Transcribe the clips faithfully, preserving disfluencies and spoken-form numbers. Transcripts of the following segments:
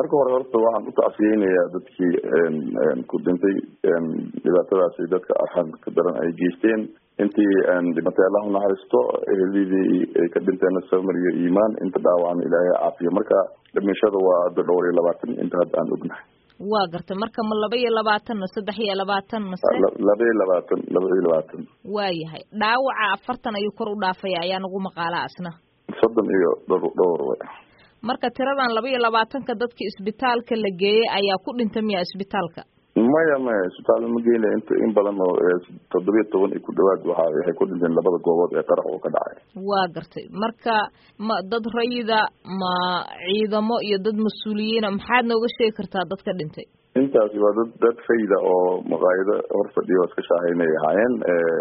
marka hore horta waxaan u tacsiyeynayaa dadkii ku dhintay dhibaatadaasi dadka arxan ka daran ay geysteen intii dhimatay allah u naxariisto ehelidii ay ka dhinteen samir iyo iimaan inta dhaawacan ilaahay caafiyo marka dhimashada waa dhowr iyo labaatan inta hadda aan ognahay waa gartay marka ma laba iyo labaatan ma saddex iyo labaatan mase laba iyo labaatan laba iyo labaatan waayahay dhaawaca afartan ayuu kor u dhaafaya ayaa nagu maqaala asna soddon iyo dhowr dhowr way marka tiradan laba iyo labaatanka dadka isbitaalka la geeyey ayaa ku dhintay miya isbitaalka maya maya isbitaal ma geynay inta in badan oo toddobiyo toban iyo ku dhawaad waxa waxay ku dhinteen labada goobood ee qarax oo ka dhacay waa gartay marka ma dad rayida ma ciidamo iyo dad mas-uuliyiina maxaad nooga sheegi kartaa dadka dhintay intaasi waa dad dad rayida oo maqaayado hor fadhiyo iska shaahaynay ahaayeen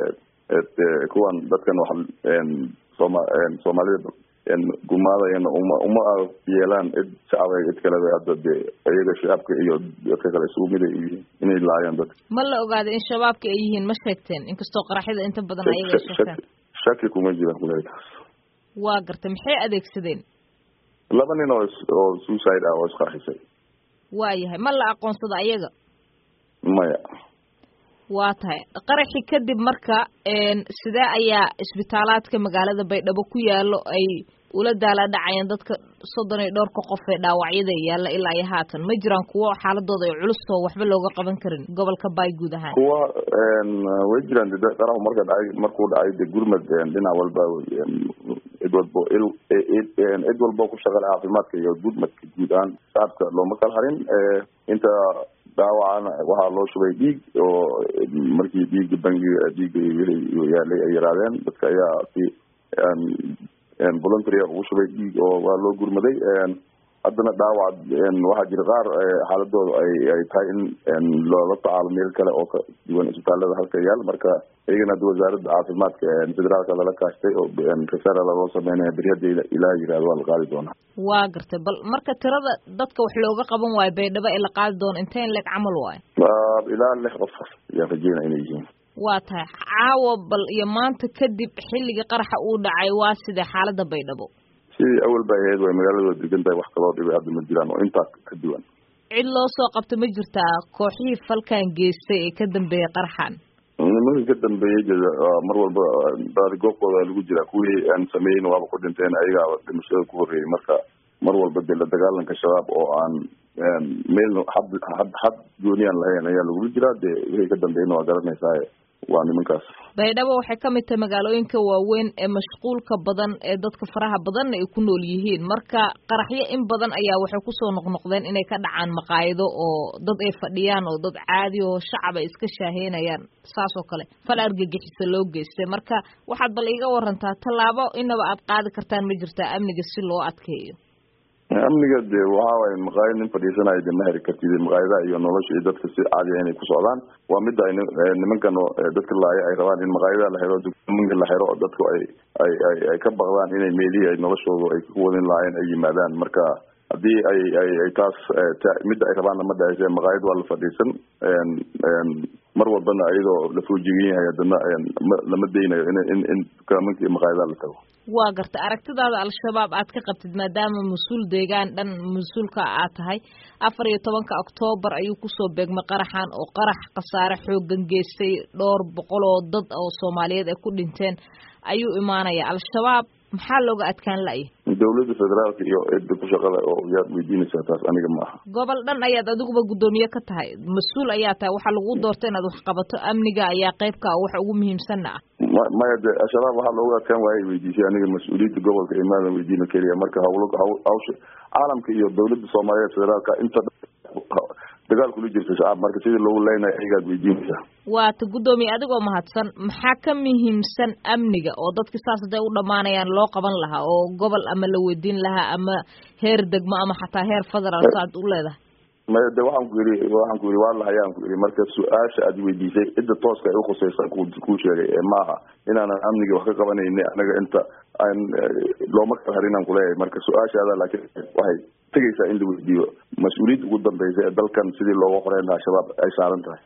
kuwan dadkan wax sooma soomaalida gumaadayana uma uma yeelaan cid shacabay cid kaleba hadda dee iyaga shacabka iyo dadka kale isugu mid ay yihiin inay laayaan dadka ma la ogaada in shabaabka ay yihiin ma sheegteen inkastoo qaraxyada inta badan ayaga sheegtaan shaki kuma jiraan kuleetaas waa gartay maxay adeegsadeen laba nin oo oo suicide ah oo isqarxisay waayahay ma la aqoonsado ayaga maya waa tahay qaraxi kadib marka sidee ayaa isbitaalaadka magaalada baydhabo ku yaalo ay ula daala dhacayeen dadka soddon iyo dhowrka qof ee dhaawacyada yaalla ilaa iyo haatan ma jiraan kuwo xaaladooda ay culus oo waxba looga qaban karin gobolka baay guud ahaan kuwa way jiraan de qaraxu marka dhacay markuu dhacay de gurmad dhinac walba cid walbo cid walbo ku shaqal caafimaadka iyo gurmadka guud ahaan shacabka looma kala harin inta dhaawacana waxaa loo shubay dhiig oo markii dhiigga bangiga dhiigga yaalay ay yaraadeen dadka ayaa si voluntary ugu shubay dhiig oo waa loo gurmaday haddana dhaawac waxaa jira qaar xaaladooda ay ay tahay in loola tacaalo meel kale oo ka duwan isbitaalada halka yaal marka iyagana hadda wasaaradda caafimaadka federaalka lala kaashtay oo referral loo sameynaya beryada ilaah yirahdo waa la qaadi doonaa waa gartay bal marka tirada dadka wax looga qaban waayo baydhabo ee la qaadi doono inteen leeg camal waayo ilaa lix qof ayaan rajeynaa inay yihiin waa tahay caawa bal iyo maanta kadib xilligii qaraxa uu dhacay waa sidee xaalada baydhabo sidii awal bay ahayd way magaalada degan tahay wax kaloo dhibay hadda ma jiraan oo intaa ka duwan cid loo soo qabto ma jirtaa kooxihii falkan geystay ee ka dambeeyay qaraxan nimanka ka dambeeyey mar walba baadi goobkooda lagu jiraa kuwii aan sameeyin waaba ku dhinteen ayagaa dhimashada ku horreeyey marka mar walba dee la dagaalanka shabaab oo aan meel had had had gooniyaan lahayn ayaa lagula jiraa dee wixii ka dambeeyna waa garanaysaa waa nimankaas baydhabo waxay ka mid tahay magaalooyinka waaweyn ee mashquulka badan ee dadka faraha badanna ay ku nool yihiin marka qaraxyo in badan ayaa waxay kusoo noqnoqdeen inay ka dhacaan maqaayado oo dad ay fadhiyaan oo dad caadi oo shacab ay iska shaaheynayaan saas oo kale fal argagixisa loo geystay marka waxaad bal iiga warantaa tallaabo inaba aad qaadi kartaan ma jirtaa amniga si loo adkeeyo amniga de waxa waaye maqaayad nin fadhiisanayo de ma heri kartid maqaayadaha iyo nolosha iyo dadka si caadiya inay ku socdaan waa midda ay nimankan dadka laaya ay rabaan in maqaayadaha la xiro dukamanka la xiro dadku ay ay ay ay ka baqdaan inay meelihii ay noloshooda ay ku wadin lahaayeen ay yimaadaan marka haddii ay ay ay taas midda ay rabaanna ma dhahayse maqaayad waa la fadhiisan mar walbana iyadoo la foojigan yahay haddana lama daynayo in in in dukamanka iyo maqaayadaha la tago waa garta aragtidaada al-shabaab aad ka qabtid maadaama mas-uul deegaan dhan mas-uulka aad tahay afar iyo tobanka oktoobar ayuu kusoo beegmay qaraxan oo qarax khasaare xoogan geystay dhowr boqol oo dad oo soomaaliyeed ay ku dhinteen ayuu imaanaya al-shabaab maxaa looga adkaan la'ya dawladda federaalka iyo cidda ku shaqada oo yaad weydiinaysaa taas aniga ma aha gobol dhan ayaad adiguba guddoomiye ka tahay mas-uul ayaa tahay waxaa lagu doorta inaad wax qabato amniga ayaa qaybka waxa ugu muhiimsanna ah maya de al-shabaab waxaa looga adkaan waayay weydiisay aniga mas-uuliyadda gobolka imaadan weydiina keliya marka hawlo hawsha caalamka iyo dawladda soomaaliyeed federaalka inta dagaal kula jirta shacab marka sidii loogu leynayo ayagaad weydiinaysaa waata guddoomiye adigoo mahadsan maxaa ka muhiimsan amniga oo dadki saas haday u dhamaanayaan loo qaban lahaa oo gobol ama la weydiin lahaa ama heer degmo ama xataa heer federaal saad u leedahay maya de waxaan ku yidhi waxaan ku yidhi waa lahayaan ku yidhi marka su-aasha aad weydiisay cidda tooska ay ukhusaysa ku kuu sheegay ee maaha inaanan amniga wax ka qabanayni anaga inta aan looma kala harin aan kuleeyahay marka su-aashaada laakiin waxay tegaysaa in la weydiiyo mas-uuliyadda ugu dambaysa ee dalkan sidii looga qoreyn lahaa shabaab ay saaran tahay